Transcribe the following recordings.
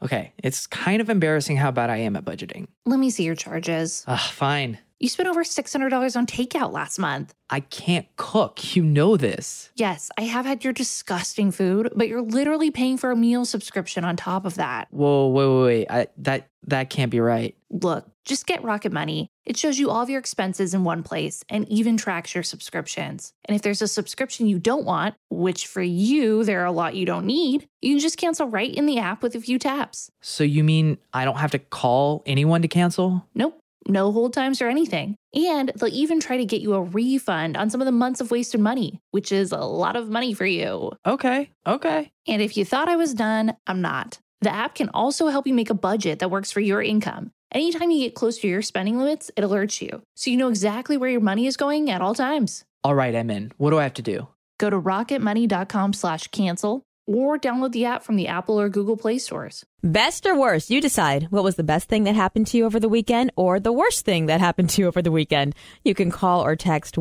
Okay, it's kind of embarrassing how bad I am at budgeting. Let me see your charges. Fine. You spent over $600 on takeout last month. I can't cook. You know this. Yes, I have had your disgusting food, but you're literally paying for a meal subscription on top of that. Whoa, wait. That can't be right. Look, just get Rocket Money. It shows you all of your expenses in one place and even tracks your subscriptions. And if there's a subscription you don't want, which for you, there are a lot you don't need, you can just cancel right in the app with a few taps. So you mean I don't have to call anyone to cancel? Nope. No hold times or anything. And they'll even try to get you a refund on some of the months of wasted money, which is a lot of money for you. Okay. And if you thought I was done, I'm not. The app can also help you make a budget that works for your income. Anytime you get close to your spending limits, it alerts you, so you know exactly where your money is going at all times. All right, I'm in. What do I have to do? Go to rocketmoney.com/cancel or download the app from the Apple or Google Play stores. Best or worst, you decide. What was the best thing that happened to you over the weekend or the worst thing that happened to you over the weekend? You can call or text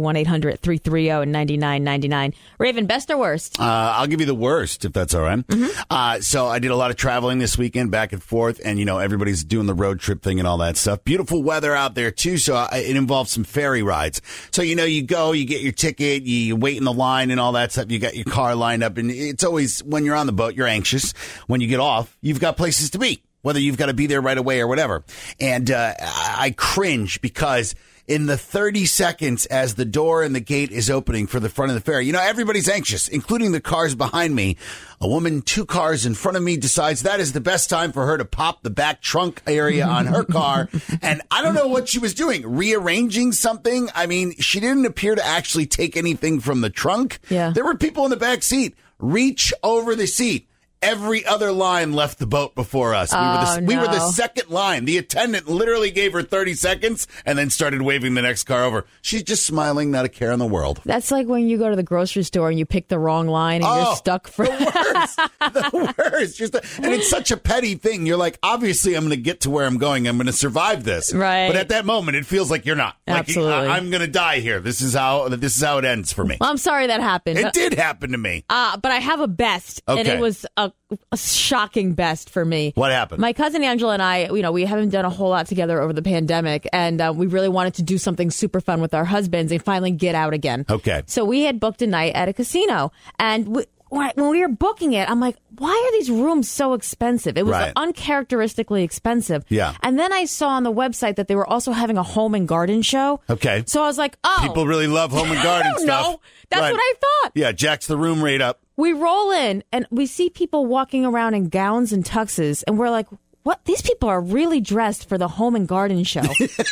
1-800-330-9999. Raven, best or worst? I'll give you the worst, if that's all right. So I did a lot of traveling this weekend, back and forth, and, everybody's doing the road trip thing and all that stuff. Beautiful weather out there, too, so it involves some ferry rides. So, you go, you get your ticket, you wait in the line and all that stuff. You got your car lined up, and it's always, when you're on the boat, you're anxious. When you get off, you've got places to be, whether you've got to be there right away or whatever. And I cringe because in the 30 seconds as the door and the gate is opening for the front of the ferry, everybody's anxious, including the cars behind me. A woman 2 cars in front of me decides that is the best time for her to pop the back trunk area on her car. And I don't know what she was doing, rearranging something. I mean, she didn't appear to actually take anything from the trunk. Yeah. There were people in the back seat. Reach over the seat. Every other line left the boat before us. We were the second line. The attendant literally gave her 30 seconds and then started waving the next car over. She's just smiling, not a care in the world. That's like when you go to the grocery store and you pick the wrong line and you're stuck for... The worst. And it's such a petty thing. You're like, obviously, I'm going to get to where I'm going. I'm going to survive this. Right. But at that moment, it feels like you're not. Absolutely. I'm going to die here. This is how it ends for me. Well, I'm sorry that happened. It did happen to me. But I have a best, and it was a shocking best for me. What happened? My cousin Angela and I, we haven't done a whole lot together over the pandemic, and we really wanted to do something super fun with our husbands and finally get out again. Okay. So we had booked a night at a casino, and when we were booking it, I'm like, why are these rooms so expensive? It was uncharacteristically expensive. Yeah. And then I saw on the website that they were also having a home and garden show. Okay. So I was like, oh. People really love home and garden stuff. No, that's what I thought. Yeah, jacks the room rate up. We roll in and we see people walking around in gowns and tuxes, and we're like, what? These people are really dressed for the home and garden show.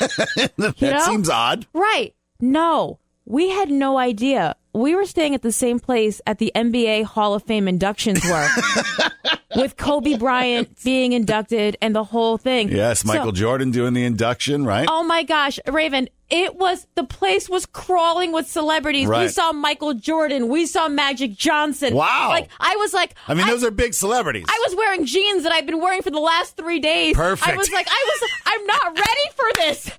That seems odd. Right. No, we had no idea. We were staying at the same place at the NBA Hall of Fame inductions were. With Kobe Bryant being inducted and the whole thing. Yes, Michael Jordan doing the induction, right? Oh my gosh, Raven, the place was crawling with celebrities. Right. We saw Michael Jordan. We saw Magic Johnson. Wow. I mean, those are big celebrities. I was wearing jeans that I've been wearing for the last 3 days. Perfect. I was like, I'm not ready for this.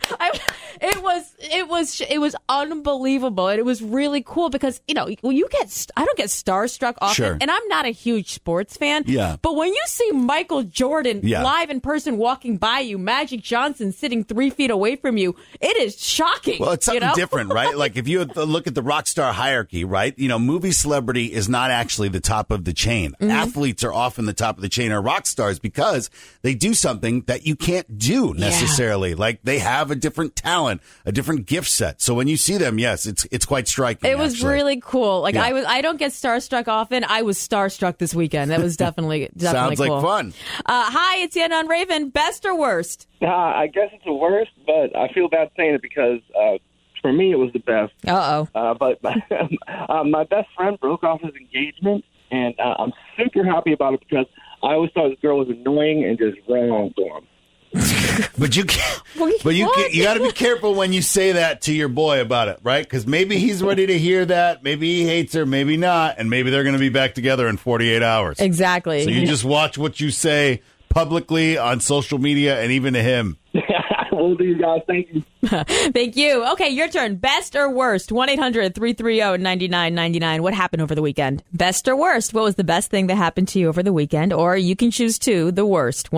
It was unbelievable. And it was really cool because, I don't get starstruck often. Sure. And I'm not a huge sports fan. Yeah. But when you see Michael Jordan live in person walking by you, Magic Johnson sitting 3 feet away from you, it is shocking. Well, it's something different, right? Like if you look at the rock star hierarchy, right? Movie celebrity is not actually the top of the chain. Mm-hmm. Athletes are often the top of the chain, or rock stars, because they do something that you can't do necessarily. Yeah. Like they have a different talent, a different gift set. So when you see them, yes, it's quite striking. It was really cool. Like I don't get starstruck often. I was starstruck this weekend. That was definitely Sounds cool. like fun. Hi, it's Anna on Raven. Best or worst? I guess it's the worst, but I feel bad saying it because for me it was the best. But my best friend broke off his engagement, and I'm super happy about it because I always thought this girl was annoying and just wrong for him. But you got to be careful when you say that to your boy about it, right? Because maybe he's ready to hear that. Maybe he hates her, maybe not, and maybe they're going to be back together in 48 hours. Exactly. So you just watch what you say publicly on social media and even to him. Will do, guys. Thank you. Thank you. Okay, your turn. Best or worst? 1-800-330-9999. What happened over the weekend? Best or worst? What was the best thing that happened to you over the weekend? Or you can choose two, the worst.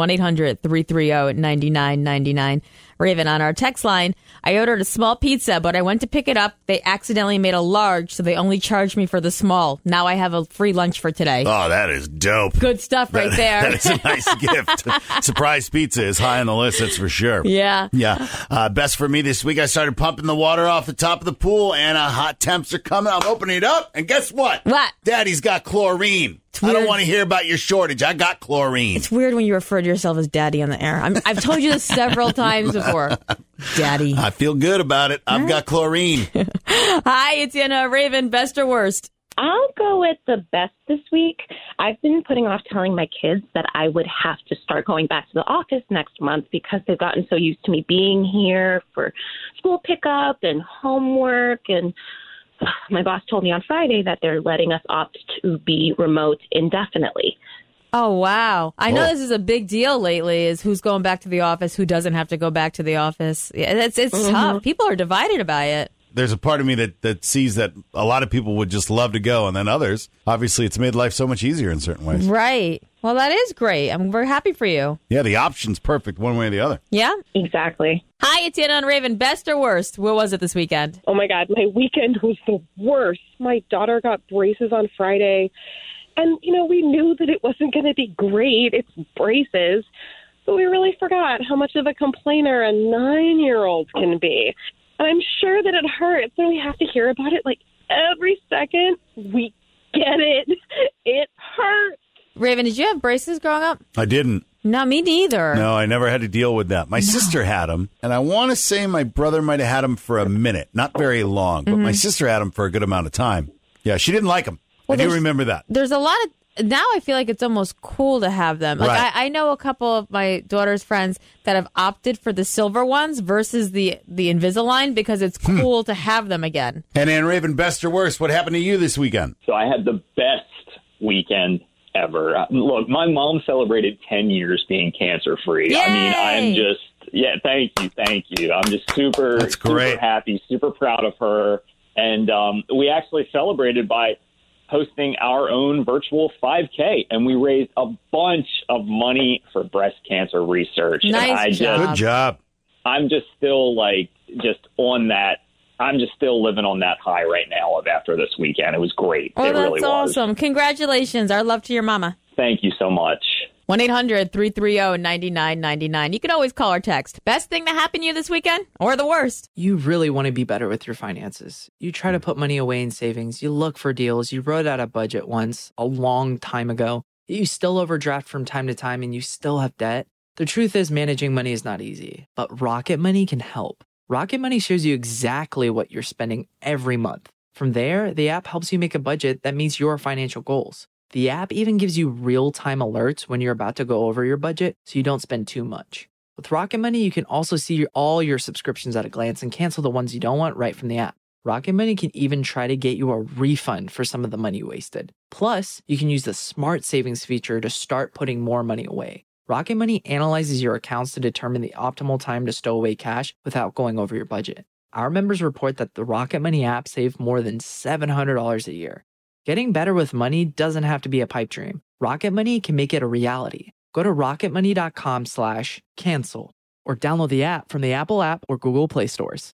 1-800-330-9999. Raven, on our text line, I ordered a small pizza, but I went to pick it up. They accidentally made a large, so they only charged me for the small. Now I have a free lunch for today. Oh, that is dope. Good stuff right there. That is a nice gift. Surprise pizza is high on the list, that's for sure. Yeah. Yeah. Best for me this week, I started pumping the water off the top of the pool, and hot temps are coming. I'm opening it up, and guess what? What? Daddy's got chlorine. I don't want to hear about your shortage. I got chlorine. It's weird when you refer to yourself as daddy on the air. I've told you this several times before. Daddy. I feel good about it. I've got chlorine. Hi, it's Anna. Raven, best or worst? I'll go with the best this week. I've been putting off telling my kids that I would have to start going back to the office next month because they've gotten so used to me being here for school pickup and homework. And my boss told me on Friday that they're letting us opt to be remote indefinitely. Oh, wow. I know this is a big deal lately, is who's going back to the office, who doesn't have to go back to the office. Yeah, it's tough. People are divided by it. There's a part of me that sees that a lot of people would just love to go, and then others, obviously, it's made life so much easier in certain ways. Right. Well, that is great. I'm very happy for you. Yeah, the option's perfect one way or the other. Yeah? Exactly. Hi, it's Anna and Raven. Best or worst? What was it this weekend? Oh, my God. My weekend was the worst. My daughter got braces on Friday, and, we knew that it wasn't going to be great. It's braces. But we really forgot how much of a complainer a 9-year-old can be. And I'm sure that it hurts, and we have to hear about it like every second. We get it. It hurts. Raven, did you have braces growing up? I didn't. No, me neither. No, I never had to deal with that. My sister had them, and I want to say my brother might have had them for a minute. Not very long, but my sister had them for a good amount of time. Yeah, she didn't like them. Well, I do remember that. There's a lot of... Now I feel like it's almost cool to have them. Like Right. I know a couple of my daughter's friends that have opted for the silver ones versus the Invisalign because it's cool to have them again. And Ann Raven, best or worst, what happened to you this weekend? So I had the best weekend ever. Look, my mom celebrated 10 years being cancer-free. Yay! I mean, I'm just, thank you. I'm just super happy, super proud of her. And we actually celebrated by hosting our own virtual 5K, and we raised a bunch of money for breast cancer research. Nice job. Good job. I'm just still on that. I'm just still living on that high right now after this weekend. It was great. Oh, it really that's awesome. Congratulations. Our love to your mama. Thank you so much. 1-800-330-9999. You can always call or text. Best thing that happened to you this weekend or the worst? You really want to be better with your finances. You try to put money away in savings. You look for deals. You wrote out a budget once a long time ago. You still overdraft from time to time and you still have debt. The truth is managing money is not easy, but Rocket Money can help. Rocket Money shows you exactly what you're spending every month. From there, the app helps you make a budget that meets your financial goals. The app even gives you real-time alerts when you're about to go over your budget so you don't spend too much. With Rocket Money, you can also see all your subscriptions at a glance and cancel the ones you don't want right from the app. Rocket Money can even try to get you a refund for some of the money wasted. Plus, you can use the Smart Savings feature to start putting more money away. Rocket Money analyzes your accounts to determine the optimal time to stow away cash without going over your budget. Our members report that the Rocket Money app saved more than $700 a year. Getting better with money doesn't have to be a pipe dream. Rocket Money can make it a reality. Go to rocketmoney.com/cancel or download the app from the Apple app or Google Play stores.